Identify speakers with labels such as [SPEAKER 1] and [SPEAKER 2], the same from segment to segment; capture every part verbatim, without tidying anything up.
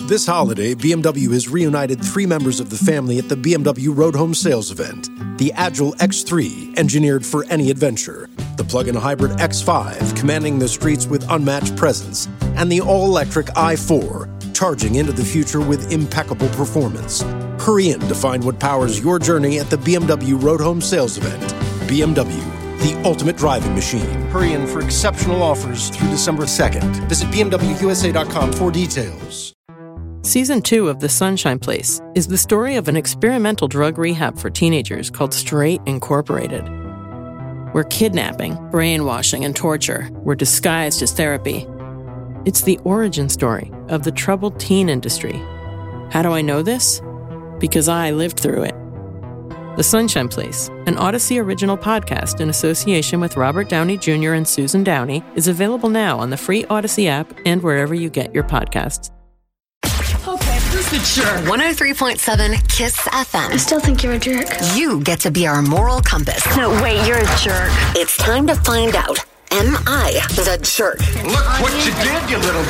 [SPEAKER 1] This holiday, B M W has reunited three members of the family at the B M W Road Home Sales event. The Agile X three, engineered for any adventure. The plug-in hybrid X five, commanding the streets with unmatched presence. And the all-electric i four, charging into the future with impeccable performance. Hurry in to find what powers your journey at the B M W Road Home Sales event. B M W, the ultimate driving machine. Hurry in for exceptional offers through December second. Visit B M W U S A dot com for details.
[SPEAKER 2] Season two of The Sunshine Place is the story of an experimental drug rehab for teenagers called Straight Incorporated, where kidnapping, brainwashing, and torture were disguised as therapy. It's the origin story of the troubled teen industry. How do I know this? Because I lived through it. The Sunshine Place, an Odyssey original podcast in association with Robert Downey Junior and Susan Downey, is available now on the free Odyssey app and wherever you get your podcasts.
[SPEAKER 3] Okay, who's the jerk?
[SPEAKER 4] one oh three point seven KISS F M.
[SPEAKER 5] I still think you're a jerk.
[SPEAKER 4] You get to be our moral compass.
[SPEAKER 5] No, wait, you're a jerk.
[SPEAKER 4] It's time to find out. Am I the jerk?
[SPEAKER 6] Look what you did, you little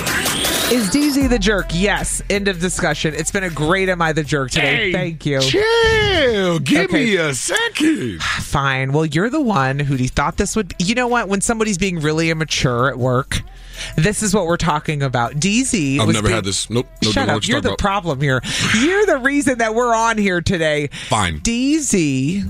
[SPEAKER 6] jerk.
[SPEAKER 7] Is D Z the jerk? Yes. End of discussion. It's been a great Am I the Jerk today.
[SPEAKER 6] Hey,
[SPEAKER 7] Thank you.
[SPEAKER 6] Chill. Give
[SPEAKER 7] Okay.
[SPEAKER 6] me a second.
[SPEAKER 7] Fine. Well, you're the one who thought this would be. You know what? When somebody's being really immature at work, this is what we're talking about. D Z
[SPEAKER 6] I've
[SPEAKER 7] was
[SPEAKER 6] never
[SPEAKER 7] being-
[SPEAKER 6] had this. Nope. No,
[SPEAKER 7] Shut
[SPEAKER 6] don't know
[SPEAKER 7] up.
[SPEAKER 6] what
[SPEAKER 7] You're
[SPEAKER 6] you're
[SPEAKER 7] the
[SPEAKER 6] talking about.
[SPEAKER 7] problem here. You're the reason that we're on here today.
[SPEAKER 6] Fine.
[SPEAKER 7] D Z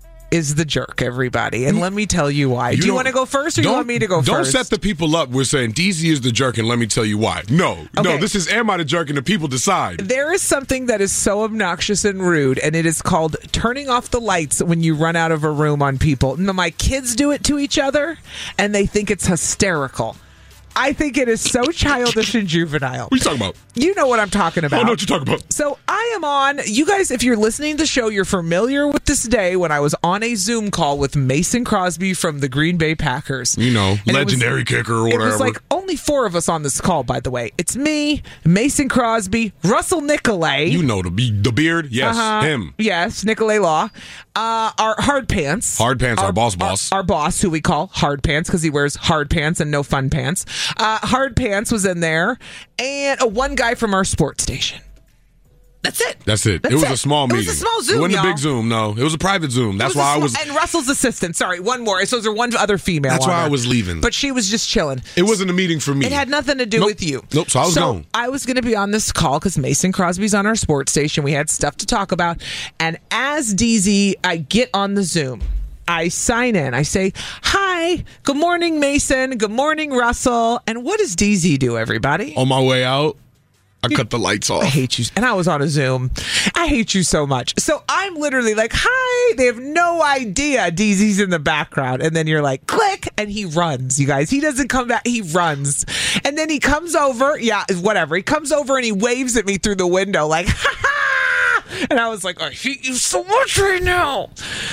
[SPEAKER 7] is the jerk, everybody. And let me tell you why.
[SPEAKER 6] You
[SPEAKER 7] Do you
[SPEAKER 6] don't-
[SPEAKER 7] want to go first or do you
[SPEAKER 6] don't-
[SPEAKER 7] want me to go
[SPEAKER 6] Don't
[SPEAKER 7] first?
[SPEAKER 6] set the people up. We're saying D Z is the jerk, and let me tell you why. No. No,
[SPEAKER 7] Okay.
[SPEAKER 6] this is Am I the Jerk, and the people decide.
[SPEAKER 7] There is something that is so obnoxious and rude, and it is called turning off the lights when you run out of a room on people. Now, my kids do it to each other, and they think it's hysterical. I think it is so childish and juvenile.
[SPEAKER 6] What are you talking about?
[SPEAKER 7] You know what I'm talking
[SPEAKER 6] I
[SPEAKER 7] about.
[SPEAKER 6] don't know what you're talking about.
[SPEAKER 7] So I am on, you guys, if you're listening to the show, you're familiar with this day when I was on a Zoom call with Mason Crosby from the Green Bay Packers.
[SPEAKER 6] You know,
[SPEAKER 7] And it
[SPEAKER 6] legendary
[SPEAKER 7] was-
[SPEAKER 6] kicker or
[SPEAKER 7] It
[SPEAKER 6] whatever.
[SPEAKER 7] was like only four of us on this call, by the way. It's me, Mason Crosby, Russell Nicolay.
[SPEAKER 6] you know, the, be- the beard. Yes,
[SPEAKER 7] Uh-huh.
[SPEAKER 6] him.
[SPEAKER 7] Yes, Nicolay Law. Uh, our Hard Pants.
[SPEAKER 6] Hard Pants, our boss boss.
[SPEAKER 7] Our, our boss, who we call Hard Pants because he wears hard pants and no fun pants. Uh, Hard Pants was in there. And uh, one guy from our sports station. That's it.
[SPEAKER 6] That's it.
[SPEAKER 7] That's
[SPEAKER 6] it was
[SPEAKER 7] it.
[SPEAKER 6] a small
[SPEAKER 7] It was
[SPEAKER 6] meeting.
[SPEAKER 7] a small Zoom,
[SPEAKER 6] It wasn't
[SPEAKER 7] y'all.
[SPEAKER 6] a big Zoom, no. It was a private Zoom. That's
[SPEAKER 7] It was
[SPEAKER 6] why
[SPEAKER 7] a
[SPEAKER 6] I was...
[SPEAKER 7] small- And Russell's assistant. Sorry, one more. So there was one other female.
[SPEAKER 6] That's
[SPEAKER 7] on
[SPEAKER 6] why I
[SPEAKER 7] there.
[SPEAKER 6] was leaving.
[SPEAKER 7] But she was just chilling.
[SPEAKER 6] It wasn't a meeting for me.
[SPEAKER 7] It had nothing to do
[SPEAKER 6] Nope.
[SPEAKER 7] with you.
[SPEAKER 6] Nope, so I was gone.
[SPEAKER 7] I was going to be on this call because Mason Crosby's on our sports station. We had stuff to talk about. And as D Z, I get on the Zoom. I sign in. I say, hi, good morning, Mason. Good morning, Russell. And what does D Z do, everybody?
[SPEAKER 6] On my way out, I cut the lights off.
[SPEAKER 7] I hate you. And I was on a Zoom. I hate you so much. So I'm literally like, hi. They have no idea D Z's in the background. And then you're like, click. And he runs, you guys. He doesn't come back. He runs. And then he comes over. Yeah, whatever. He comes over and he waves at me through the window like, ha ha. And I was like, I hate you so much right now.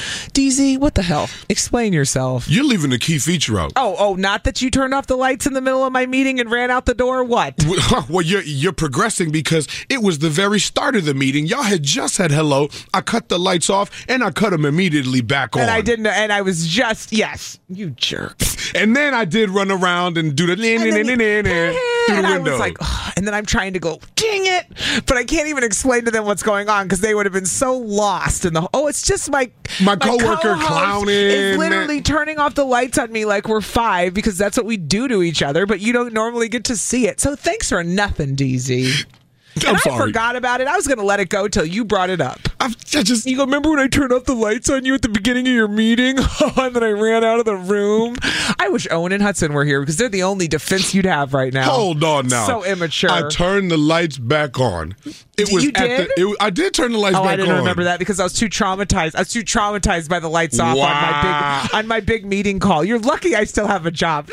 [SPEAKER 7] D Z, what the hell? Explain yourself.
[SPEAKER 6] You're leaving the key feature out.
[SPEAKER 7] Oh, oh, not that you turned off the lights in the middle of my meeting and ran out the door? What?
[SPEAKER 6] Well, you're you're progressing because it was the very start of the meeting. Y'all had just said hello. I cut the lights off and I cut them immediately back on.
[SPEAKER 7] And I didn't, and I was just, yes, you jerk.
[SPEAKER 6] And then I did run around and do the
[SPEAKER 7] And, then
[SPEAKER 6] through
[SPEAKER 7] you-
[SPEAKER 6] the
[SPEAKER 7] and I
[SPEAKER 6] window.
[SPEAKER 7] was like, ugh, and then I'm trying to go, dang it, but I can't even explain to them what's going on because they would have been so lost in the. Oh, it's just my
[SPEAKER 6] My coworker
[SPEAKER 7] co-host
[SPEAKER 6] clowning.
[SPEAKER 7] is literally turning off the lights on me like we're five because that's what we do to each other, but you don't normally get to see it. So thanks for nothing, D Z.
[SPEAKER 6] I'm
[SPEAKER 7] and
[SPEAKER 6] sorry.
[SPEAKER 7] I forgot about it. I was going to let it go till you brought it up.
[SPEAKER 6] I, I just
[SPEAKER 7] You go, remember when I turned off the lights on you at the beginning of your meeting? And then I ran out of the room? I wish Owen and Hudson were here because they're the only defense you'd have right now.
[SPEAKER 6] hold on now.
[SPEAKER 7] So immature.
[SPEAKER 6] I turned the lights back on. It
[SPEAKER 7] D-
[SPEAKER 6] was
[SPEAKER 7] you
[SPEAKER 6] at
[SPEAKER 7] did?
[SPEAKER 6] the. It, I did turn the lights
[SPEAKER 7] Oh,
[SPEAKER 6] back on.
[SPEAKER 7] I didn't remember that because I was too traumatized. I was too traumatized by the lights off
[SPEAKER 6] Wow.
[SPEAKER 7] on my big on my big meeting call. You're lucky I still have a job.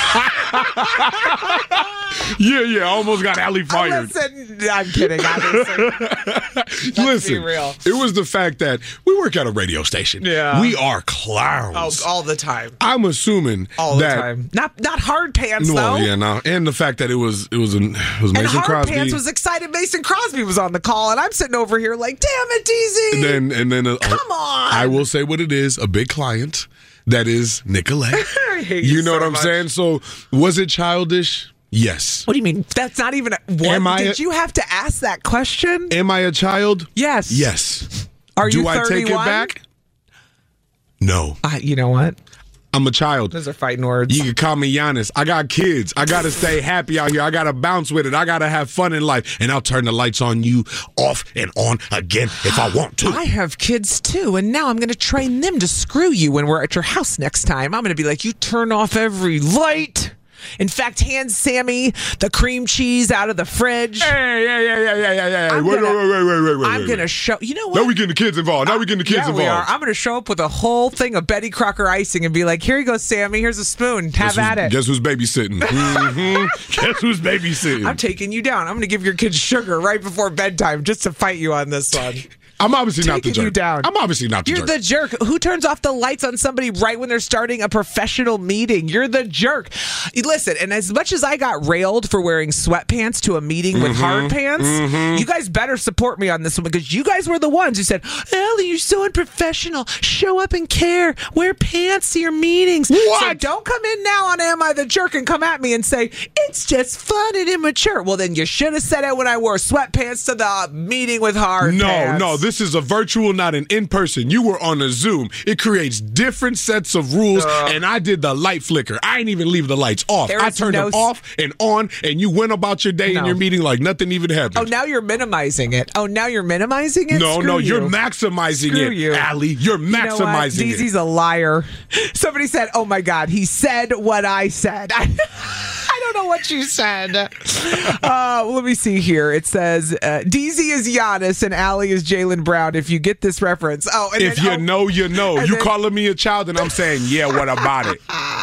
[SPEAKER 6] Yeah, yeah. I almost got Allie fired.
[SPEAKER 7] Listen, I'm kidding. Obviously. Let's
[SPEAKER 6] Listen,
[SPEAKER 7] be real.
[SPEAKER 6] it was the fact that we work at a radio station.
[SPEAKER 7] Yeah.
[SPEAKER 6] We are
[SPEAKER 7] Oh,
[SPEAKER 6] clowns.
[SPEAKER 7] all the time.
[SPEAKER 6] I'm assuming
[SPEAKER 7] All the
[SPEAKER 6] that,
[SPEAKER 7] time. Not not hard pants
[SPEAKER 6] Well,
[SPEAKER 7] though.
[SPEAKER 6] yeah, no, and the fact that it was it was an, it was
[SPEAKER 7] And
[SPEAKER 6] Mason
[SPEAKER 7] Hard
[SPEAKER 6] Crosby.
[SPEAKER 7] Pants was excited Mason Crosby was on the call, and I'm sitting over here like, damn it, D Z.
[SPEAKER 6] and then and then uh,
[SPEAKER 7] Come on.
[SPEAKER 6] I will say what it is: a big client that is Nicolay.
[SPEAKER 7] I hate
[SPEAKER 6] You
[SPEAKER 7] you
[SPEAKER 6] know
[SPEAKER 7] so
[SPEAKER 6] what I'm
[SPEAKER 7] much.
[SPEAKER 6] saying? So was it childish? Yes.
[SPEAKER 7] What do you mean? That's not even. A, what
[SPEAKER 6] Am I
[SPEAKER 7] did
[SPEAKER 6] a-
[SPEAKER 7] you have to ask that question?
[SPEAKER 6] Am I a child?
[SPEAKER 7] Yes.
[SPEAKER 6] Yes.
[SPEAKER 7] Are
[SPEAKER 6] Do
[SPEAKER 7] you
[SPEAKER 6] I take it
[SPEAKER 7] thirty-one?
[SPEAKER 6] back? No.
[SPEAKER 7] Uh, you know what?
[SPEAKER 6] I'm a child.
[SPEAKER 7] Those are fighting words.
[SPEAKER 6] You can call me Giannis. I got kids. I got to stay happy out here. I got to bounce with it. I got to have fun in life. And I'll turn the lights on you off and on again if I want to.
[SPEAKER 7] I have kids too, and now I'm going to train them to screw you when we're at your house next time. I'm going to be like, you turn off every light. In fact, hand Sammy the cream cheese out of the fridge.
[SPEAKER 6] Hey, yeah, yeah, yeah, yeah, yeah, yeah.
[SPEAKER 7] I'm
[SPEAKER 6] Wait,
[SPEAKER 7] gonna-
[SPEAKER 6] wait, wait, wait, wait, wait.
[SPEAKER 7] I'm
[SPEAKER 6] wait,
[SPEAKER 7] going to
[SPEAKER 6] wait.
[SPEAKER 7] show. You know what?
[SPEAKER 6] Now we getting the kids involved. Now we getting the kids
[SPEAKER 7] yeah,
[SPEAKER 6] involved.
[SPEAKER 7] we are. I'm going to show up with a whole thing of Betty Crocker icing and be like, here you go, Sammy. Here's a spoon. Have
[SPEAKER 6] Guess
[SPEAKER 7] at
[SPEAKER 6] who's,
[SPEAKER 7] it.
[SPEAKER 6] Guess who's babysitting? mm-hmm. Guess who's babysitting?
[SPEAKER 7] I'm taking you down. I'm going to give your kids sugar right before bedtime just to fight you on this one.
[SPEAKER 6] I'm obviously not the
[SPEAKER 7] Taking
[SPEAKER 6] jerk.
[SPEAKER 7] you down.
[SPEAKER 6] I'm obviously not the
[SPEAKER 7] You're
[SPEAKER 6] jerk.
[SPEAKER 7] the jerk. Who turns off the lights on somebody right when they're starting a professional meeting? You're the jerk. Listen, and as much as I got railed for wearing sweatpants to a meeting with
[SPEAKER 6] Mm-hmm.
[SPEAKER 7] hard pants, you guys better support me on this one because you guys were the ones who said, Ellie, you're so unprofessional. Show up and care. Wear pants to your meetings.
[SPEAKER 6] What?
[SPEAKER 7] So don't come in now on Am I the Jerk and come at me and say, it's just fun and immature. Well, then you should have said it when I wore sweatpants to the meeting with hard
[SPEAKER 6] No,
[SPEAKER 7] pants.
[SPEAKER 6] no, this is a virtual, not an in-person. You were on a Zoom. It creates different sets of rules, and I did the light flicker. I ain't even leave the lights off.
[SPEAKER 7] There
[SPEAKER 6] I
[SPEAKER 7] is
[SPEAKER 6] turned
[SPEAKER 7] no
[SPEAKER 6] them
[SPEAKER 7] s-
[SPEAKER 6] off and on, and you went about your day
[SPEAKER 7] No.
[SPEAKER 6] in your meeting like nothing even happened.
[SPEAKER 7] Oh, now you're minimizing it. Oh, now you're minimizing it?
[SPEAKER 6] no,
[SPEAKER 7] Screw
[SPEAKER 6] no,
[SPEAKER 7] you.
[SPEAKER 6] you're maximizing
[SPEAKER 7] Screw
[SPEAKER 6] it,
[SPEAKER 7] you.
[SPEAKER 6] Allie. You're
[SPEAKER 7] You know what?
[SPEAKER 6] maximizing
[SPEAKER 7] D Z's
[SPEAKER 6] it.
[SPEAKER 7] a liar. Somebody said, oh my God, he said what I said. I don't know what you said. Uh, let me see here. It says uh, D Z is Giannis and Allie is Jaylen Brown. If you get this reference. Oh, and
[SPEAKER 6] If
[SPEAKER 7] then,
[SPEAKER 6] you
[SPEAKER 7] oh,
[SPEAKER 6] know, you know.
[SPEAKER 7] and
[SPEAKER 6] You
[SPEAKER 7] then-
[SPEAKER 6] calling me a child, and I'm saying, yeah, what about it?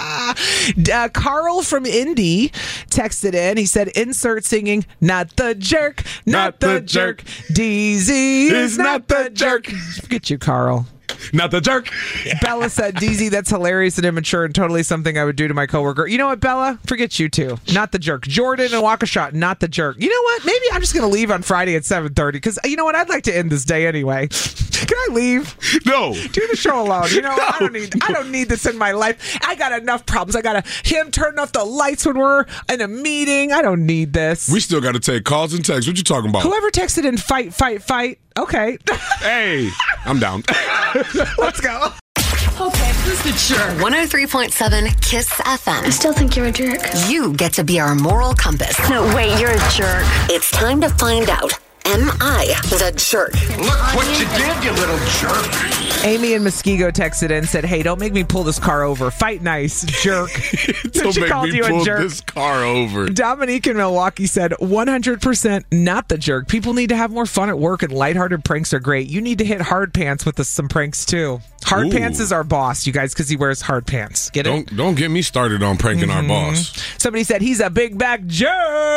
[SPEAKER 7] Uh, Carl from Indy texted in. He said, insert singing, not the jerk, not,
[SPEAKER 6] Not
[SPEAKER 7] the,
[SPEAKER 6] the
[SPEAKER 7] jerk.
[SPEAKER 6] jerk.
[SPEAKER 7] D Z is
[SPEAKER 6] Is
[SPEAKER 7] not
[SPEAKER 6] not
[SPEAKER 7] the
[SPEAKER 6] the
[SPEAKER 7] jerk.
[SPEAKER 6] jerk.
[SPEAKER 7] Forget you, Carl.
[SPEAKER 6] Not the jerk.
[SPEAKER 7] Bella said, D Z, that's hilarious and immature and totally something I would do to my coworker. You know what, Bella? Forget you too. Not the jerk. Jordan and Waukesha, not the jerk. You know what? Maybe I'm just going to leave on Friday at seven thirty because, you know what? I'd like to end this day anyway. Can I leave?
[SPEAKER 6] No.
[SPEAKER 7] Do the show alone. You know, what? I don't
[SPEAKER 6] No.
[SPEAKER 7] need I don't need this in my life. I got enough problems. I got to him turning off the lights when we're in a meeting. I don't need this.
[SPEAKER 6] We still got to take calls and texts. What you talking about?
[SPEAKER 7] Whoever texted in fight, fight, fight. Okay.
[SPEAKER 6] Hey, I'm down.
[SPEAKER 7] Let's go.
[SPEAKER 3] Okay, who's the jerk?
[SPEAKER 4] one oh three point seven Kiss F M.
[SPEAKER 5] I still think you're a jerk.
[SPEAKER 4] You get to be our moral compass.
[SPEAKER 5] No, wait, you're a jerk.
[SPEAKER 4] It's time to find out. Am I the jerk?
[SPEAKER 8] Look what you did, you little jerk.
[SPEAKER 7] Amy in Muskego texted in and said, hey, don't make me pull this car over. Fight nice, jerk.
[SPEAKER 6] Don't
[SPEAKER 7] She
[SPEAKER 6] make
[SPEAKER 7] called
[SPEAKER 6] me
[SPEAKER 7] you a
[SPEAKER 6] pull
[SPEAKER 7] jerk.
[SPEAKER 6] this car over.
[SPEAKER 7] Dominique in Milwaukee said, one hundred percent not the jerk. People need to have more fun at work, and lighthearted pranks are great. You need to hit hard pants with the, some pranks, too. Hard
[SPEAKER 6] Ooh.
[SPEAKER 7] pants is our boss, you guys, because he wears hard pants. Get it?
[SPEAKER 6] Don't don't get me started on pranking
[SPEAKER 7] Mm-hmm.
[SPEAKER 6] our boss.
[SPEAKER 7] Somebody said, he's a big back jerk.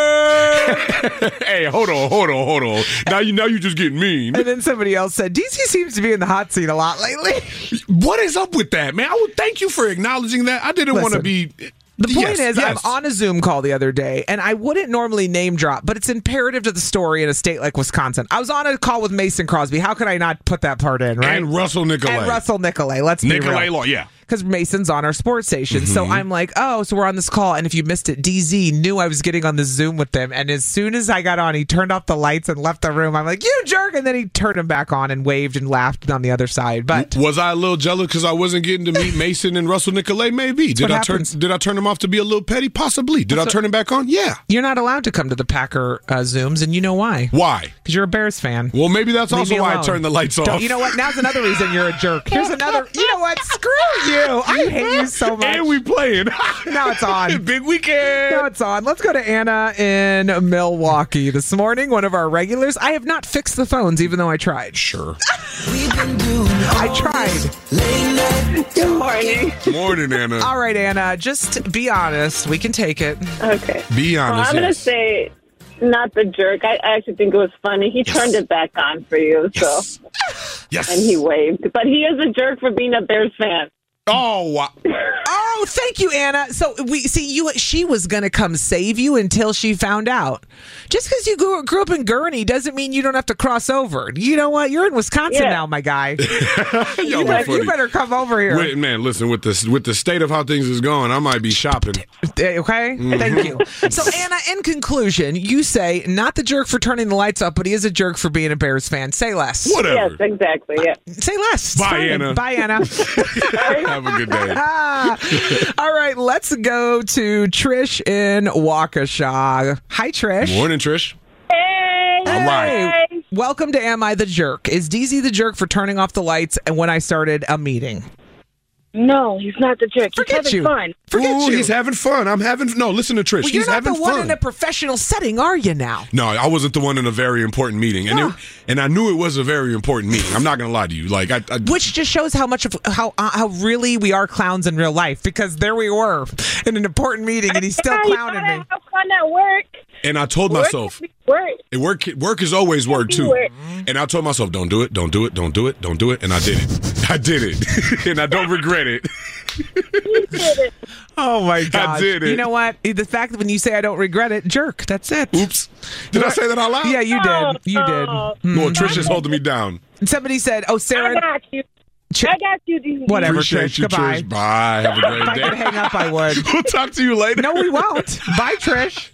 [SPEAKER 6] Hey, hold on, hold on, hold on. Now you now you just getting mean.
[SPEAKER 7] And then somebody else said, D C seems to be in the hot seat a lot lately.
[SPEAKER 6] What is up with that, man? I would thank you for acknowledging that. I didn't want to
[SPEAKER 7] Listen.
[SPEAKER 6] be.
[SPEAKER 7] The point
[SPEAKER 6] Yes,
[SPEAKER 7] is,
[SPEAKER 6] yes.
[SPEAKER 7] I'm on a Zoom call the other day, and I wouldn't normally name drop, but it's imperative to the story in a state like Wisconsin. I was on a call with Mason Crosby. How could I not put that part in, right?
[SPEAKER 6] And Russell Nicolay.
[SPEAKER 7] And Russell Nicolay. Let's be
[SPEAKER 6] Nicolay
[SPEAKER 7] real.
[SPEAKER 6] Law, yeah.
[SPEAKER 7] Because Mason's on our sports station. So I'm like, oh, so we're on this call. And if you missed it, D Z knew I was getting on the Zoom with them. And as soon as I got on, he turned off the lights and left the room. I'm like, you jerk. And then he turned them back on and waved and laughed on the other side. But
[SPEAKER 6] Was I a little jealous because I wasn't getting to meet Mason and Russell Nicolay? Maybe. Did
[SPEAKER 7] what
[SPEAKER 6] I turn
[SPEAKER 7] happens.
[SPEAKER 6] Did I turn him off to be a little petty? Possibly. Did I turn him back on? Yeah.
[SPEAKER 7] you're not allowed to come to the Packer uh, Zooms. And you know why?
[SPEAKER 6] Why?
[SPEAKER 7] Because you're a Bears fan.
[SPEAKER 6] Well, maybe that's
[SPEAKER 7] Leave
[SPEAKER 6] also
[SPEAKER 7] me
[SPEAKER 6] why I
[SPEAKER 7] alone.
[SPEAKER 6] turned the lights off.
[SPEAKER 7] Don't- you know what? Now's another reason you're a jerk. Here's another. You know what? Screw you. I hate you so much.
[SPEAKER 6] And we playing.
[SPEAKER 7] Now it's on.
[SPEAKER 6] Big weekend.
[SPEAKER 7] Now it's on. Let's go to Anna in Milwaukee this morning. One of our regulars. I have not fixed the phones, even though I tried.
[SPEAKER 6] Sure.
[SPEAKER 7] I tried.
[SPEAKER 9] Good morning.
[SPEAKER 6] Morning, Anna.
[SPEAKER 7] All right, Anna. Just be honest. We can take it.
[SPEAKER 9] Okay.
[SPEAKER 6] Be
[SPEAKER 9] Well,
[SPEAKER 6] honest.
[SPEAKER 9] I'm going to
[SPEAKER 6] yes.
[SPEAKER 9] say not the jerk. I I actually think it was funny. He
[SPEAKER 6] Yes.
[SPEAKER 9] turned it back on for you,
[SPEAKER 6] Yes.
[SPEAKER 9] so
[SPEAKER 6] Yes.
[SPEAKER 9] and he waved. But he is a jerk for being a Bears fan.
[SPEAKER 6] Oh, wow.
[SPEAKER 7] Oh, Oh, thank you, Anna. So we see you. She was going to come save you until she found out. Just because you grew, grew up in Gurney doesn't mean you don't have to cross over. You know what? You're in Wisconsin
[SPEAKER 9] Yeah.
[SPEAKER 7] now, my guy.
[SPEAKER 6] Yo,
[SPEAKER 7] you,
[SPEAKER 6] we're
[SPEAKER 7] better,
[SPEAKER 6] funny.
[SPEAKER 7] you better come over here.
[SPEAKER 6] Wait, man, listen, with the, with the state of how things is going, I might be shopping.
[SPEAKER 7] Okay? Thank you. So, Anna, in conclusion, you say not the jerk for turning the lights up, but he is a jerk for being a Bears fan. Say less.
[SPEAKER 6] Whatever.
[SPEAKER 9] Yes, exactly. Yeah.
[SPEAKER 7] Say less. It's
[SPEAKER 6] Bye,
[SPEAKER 7] fine.
[SPEAKER 6] Anna.
[SPEAKER 7] Bye, Anna.
[SPEAKER 6] Have a good day.
[SPEAKER 7] Ah. All right, let's go to Trish in Waukesha. Hi, Trish.
[SPEAKER 6] Morning, Trish.
[SPEAKER 9] Hey.
[SPEAKER 6] All right.
[SPEAKER 9] Hey.
[SPEAKER 7] Welcome to Am I the Jerk? Is D Z the jerk for turning off the lights and when I started a meeting?
[SPEAKER 9] No, he's not the jerk. He's
[SPEAKER 7] Forget
[SPEAKER 9] having
[SPEAKER 7] you.
[SPEAKER 9] fun.
[SPEAKER 7] Forget
[SPEAKER 6] Ooh,
[SPEAKER 7] you.
[SPEAKER 6] he's having fun. I'm having no. Listen to Trish.
[SPEAKER 7] well, you're
[SPEAKER 6] he's
[SPEAKER 7] not
[SPEAKER 6] having
[SPEAKER 7] the one
[SPEAKER 6] fun.
[SPEAKER 7] in a professional setting, are you now?
[SPEAKER 6] No, I wasn't the one in a very important meeting, and
[SPEAKER 7] Yeah.
[SPEAKER 6] it, and I knew it was a very important meeting. I'm not gonna lie to you. Like I, I
[SPEAKER 7] Which just shows how much of how uh, how really we are clowns in real life, because there we were in an important meeting and he's still
[SPEAKER 9] Hey, you
[SPEAKER 7] clowning
[SPEAKER 9] gotta
[SPEAKER 7] me.
[SPEAKER 9] have fun at work.
[SPEAKER 6] and I told
[SPEAKER 9] Work
[SPEAKER 6] myself,
[SPEAKER 9] is work.
[SPEAKER 6] it work work is always work too.
[SPEAKER 9] Work.
[SPEAKER 6] And I told myself, don't do it, don't do it, don't do it, don't do it, and I did it. I did it, and I don't regret it.
[SPEAKER 9] You did it.
[SPEAKER 7] Oh my god!
[SPEAKER 6] did it.
[SPEAKER 7] You know what? The fact that when you say I don't regret it, jerk. That's it.
[SPEAKER 6] Oops, did I say that out loud?
[SPEAKER 7] Yeah, you
[SPEAKER 9] Oh,
[SPEAKER 7] did. You did.
[SPEAKER 9] oh.
[SPEAKER 6] Well, Trisha's holding me down.
[SPEAKER 7] And somebody said, "Oh,
[SPEAKER 9] I
[SPEAKER 7] Sarah."
[SPEAKER 9] got you.
[SPEAKER 7] Ch-
[SPEAKER 9] I got you. D Z.
[SPEAKER 7] Whatever.
[SPEAKER 6] Appreciate
[SPEAKER 7] Trish.
[SPEAKER 6] you,
[SPEAKER 7] Goodbye.
[SPEAKER 6] Trish. Bye. Have a great
[SPEAKER 7] If I
[SPEAKER 6] day.
[SPEAKER 7] could hang up, I would.
[SPEAKER 6] We'll talk to you later.
[SPEAKER 7] No, we won't. Bye, Trish.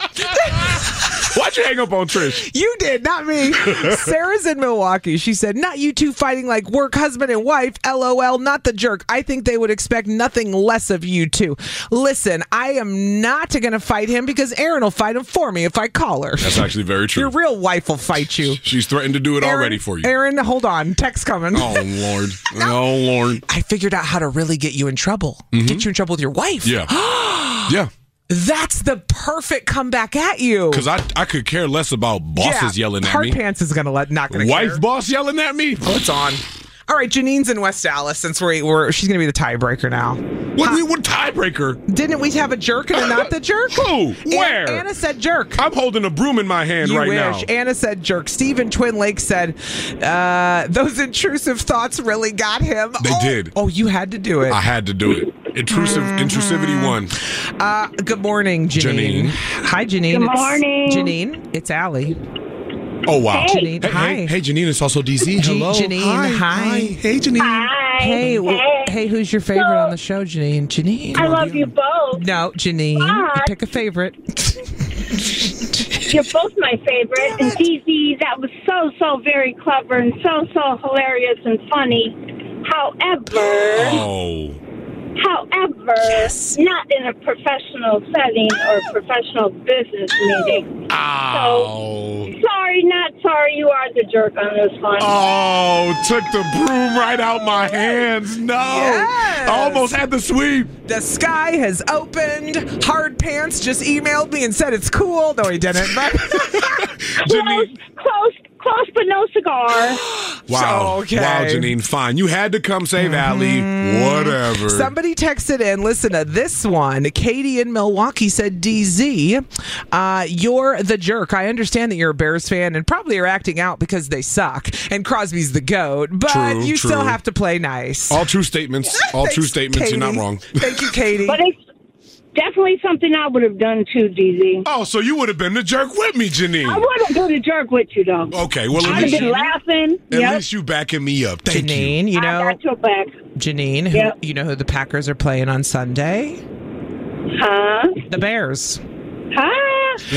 [SPEAKER 6] Why'd you hang up on Trish?
[SPEAKER 7] You did, not me. Sarah's in Milwaukee. She said, not you two fighting like work husband and wife. LOL, not the jerk. I think they would expect nothing less of you two. Listen, I am not going to fight him because Erin will fight him for me if I call her.
[SPEAKER 6] That's actually very true.
[SPEAKER 7] Your real wife will fight you.
[SPEAKER 6] She's threatened to do it
[SPEAKER 7] Erin,
[SPEAKER 6] already for you.
[SPEAKER 7] Erin, hold on. Text coming.
[SPEAKER 6] Oh Lord. Oh Lord.
[SPEAKER 7] I figured out how to really get you in trouble. Get you in trouble with your wife.
[SPEAKER 6] Yeah. Yeah.
[SPEAKER 7] That's the perfect comeback at you.
[SPEAKER 6] Because I, I could care less about bosses
[SPEAKER 7] yeah,
[SPEAKER 6] yelling at
[SPEAKER 7] Hard
[SPEAKER 6] me.
[SPEAKER 7] Pants is going to let, not going to
[SPEAKER 6] Wife
[SPEAKER 7] care.
[SPEAKER 6] boss yelling at me?
[SPEAKER 7] What's on? All right, Janine's in West Dallas since we're, we're she's going to be the tiebreaker now.
[SPEAKER 6] What, we what tiebreaker?
[SPEAKER 7] Didn't we have a jerk and a not the jerk?
[SPEAKER 6] Who? Where?
[SPEAKER 7] Anna, Anna said jerk.
[SPEAKER 6] I'm holding a broom in my hand
[SPEAKER 7] You
[SPEAKER 6] right
[SPEAKER 7] wish.
[SPEAKER 6] now.
[SPEAKER 7] Anna said jerk. Steve in Twin Lakes said uh, those intrusive thoughts really got him.
[SPEAKER 6] They
[SPEAKER 7] oh,
[SPEAKER 6] did.
[SPEAKER 7] Oh, you had to do it.
[SPEAKER 6] I had to do it. Intrusive intrusivity won.
[SPEAKER 7] Uh, good morning, Janine.
[SPEAKER 6] Janine.
[SPEAKER 7] Hi, Janine.
[SPEAKER 9] Good
[SPEAKER 7] It's-
[SPEAKER 9] morning.
[SPEAKER 7] Janine, it's Allie.
[SPEAKER 6] Oh wow.
[SPEAKER 7] Janine,
[SPEAKER 6] Hey,
[SPEAKER 7] hi.
[SPEAKER 6] hey, hey, Janine, it's also D Z.
[SPEAKER 7] G-
[SPEAKER 6] Hello.
[SPEAKER 7] Janine, hi.
[SPEAKER 6] Hey, Janine.
[SPEAKER 9] Hi.
[SPEAKER 7] Hey, w-
[SPEAKER 9] Hey.
[SPEAKER 7] hey, who's your favorite on the show, Janine? Janine.
[SPEAKER 9] I love you both.
[SPEAKER 7] No, Janine.
[SPEAKER 9] Bye.
[SPEAKER 7] Pick a favorite.
[SPEAKER 9] You're both my favorite. And D Z, that was so, so very clever and so, so hilarious and funny. However,
[SPEAKER 6] Oh.
[SPEAKER 9] however, not in a professional setting or professional business meeting.
[SPEAKER 6] Ow.
[SPEAKER 9] Sorry, not sorry. You are the jerk on this one.
[SPEAKER 6] Oh, took the broom right out my hands. No.
[SPEAKER 7] Yes.
[SPEAKER 6] I almost had the sweep.
[SPEAKER 7] The sky has opened. Hard Pants just emailed me and said it's cool. No, he didn't. But
[SPEAKER 9] close,
[SPEAKER 6] Janine.
[SPEAKER 9] close, close, but no cigar.
[SPEAKER 6] Wow.
[SPEAKER 7] Okay.
[SPEAKER 6] Wow, Janine, fine. You had to come save Allie. Whatever.
[SPEAKER 7] somebody texted in. Listen to this one. Katie in Milwaukee said, D Z, uh, you're the jerk. I understand that you're a Bears fan and probably are acting out because they suck. And Crosby's the GOAT. But
[SPEAKER 6] True,
[SPEAKER 7] you
[SPEAKER 6] true.
[SPEAKER 7] still have to play nice.
[SPEAKER 6] All true statements. All
[SPEAKER 7] Thanks,
[SPEAKER 6] true statements. You're not
[SPEAKER 7] Katie.
[SPEAKER 6] wrong.
[SPEAKER 7] Thank you, Katie.
[SPEAKER 9] But it's definitely something I would have done too, D Z.
[SPEAKER 6] Oh, so you would have been the jerk with me,
[SPEAKER 9] I
[SPEAKER 6] Janine.
[SPEAKER 9] would have done a jerk with you, though.
[SPEAKER 6] Okay, well, at
[SPEAKER 9] I'd have
[SPEAKER 6] least,
[SPEAKER 9] been laughing.
[SPEAKER 6] at
[SPEAKER 9] Yep.
[SPEAKER 6] least you backing me up. Thank you.
[SPEAKER 7] Janine, you
[SPEAKER 9] I
[SPEAKER 7] know,
[SPEAKER 9] got your back.
[SPEAKER 7] Janine, who,
[SPEAKER 9] Yep.
[SPEAKER 7] you know who the Packers are playing on Sunday?
[SPEAKER 9] Huh?
[SPEAKER 7] The Bears.
[SPEAKER 9] Huh?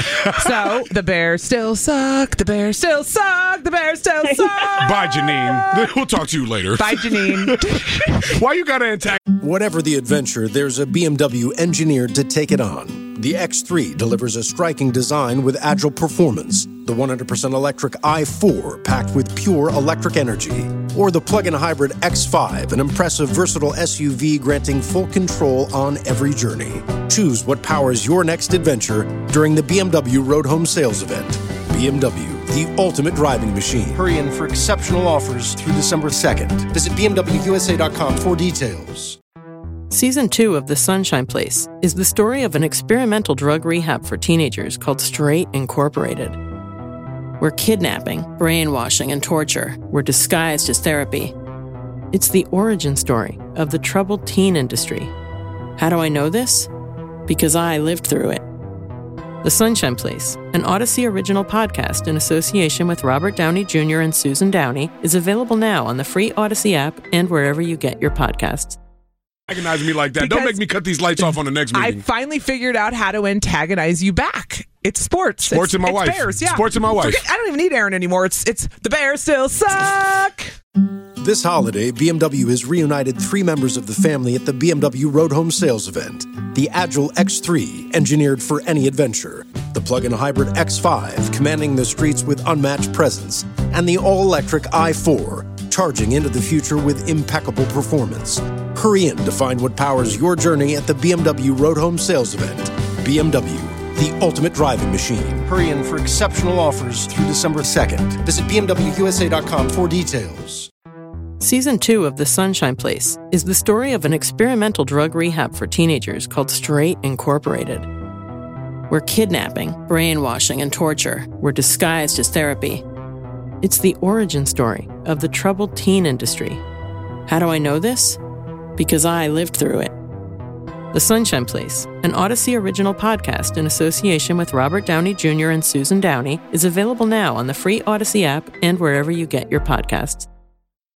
[SPEAKER 7] So the Bears still suck. The Bears still suck. The Bears still suck.
[SPEAKER 6] Bye, Janine. We'll talk to you later.
[SPEAKER 7] Bye, Janine.
[SPEAKER 6] Why you gotta attack?
[SPEAKER 1] Whatever the adventure, there's a B M W engineered to take it on. The X three delivers a striking design with agile performance. The one hundred percent electric i four packed with pure electric energy. Or the plug-in hybrid X five, an impressive versatile S U V granting full control on every journey. Choose what powers your next adventure during the B M W Road Home Sales Event. B M W, the ultimate driving machine. Hurry in for exceptional offers through December second. Visit B M W U S A dot com for details.
[SPEAKER 2] Season two of The Sunshine Place is the story of an experimental drug rehab for teenagers called Straight Incorporated, where kidnapping, brainwashing, and torture were disguised as therapy. It's the origin story of the troubled teen industry How do I know this? Because I lived through it. The Sunshine Place, an Odyssey original podcast in association with Robert Downey Junior and Susan Downey, is available now on the free Odyssey app and wherever you get your podcasts.
[SPEAKER 6] Antagonize me like that.
[SPEAKER 7] Because
[SPEAKER 6] Don't make me cut these lights off on the next meeting.
[SPEAKER 7] I finally figured out how to antagonize you back. It's sports.
[SPEAKER 6] Sports
[SPEAKER 7] it's,
[SPEAKER 6] and my
[SPEAKER 7] it's
[SPEAKER 6] wife.
[SPEAKER 7] Bears, yeah.
[SPEAKER 6] Sports and my wife.
[SPEAKER 7] Forget, I don't even need Aaron anymore. It's it's the Bears still suck.
[SPEAKER 1] This holiday, B M W has reunited three members of the family at the B M W Road Home Sales Event. The Agile X three, engineered for any adventure. The plug-in hybrid X five, commanding the streets with unmatched presence. And the all-electric i four, charging into the future with impeccable performance. Hurry in to find what powers your journey at the B M W Road Home Sales Event. B M W, the ultimate driving machine. Hurry in for exceptional offers through December second. Visit B M W U S A dot com for details.
[SPEAKER 2] Season two of The Sunshine Place is the story of an experimental drug rehab for teenagers called Straight Incorporated, where kidnapping, brainwashing, and torture were disguised as therapy. It's the origin story of the troubled teen industry. How do I know this? Because I lived through it. The Sunshine Place, an Odyssey original podcast in association with Robert Downey Junior and Susan Downey, is available now on the free Odyssey app and wherever you get your podcasts.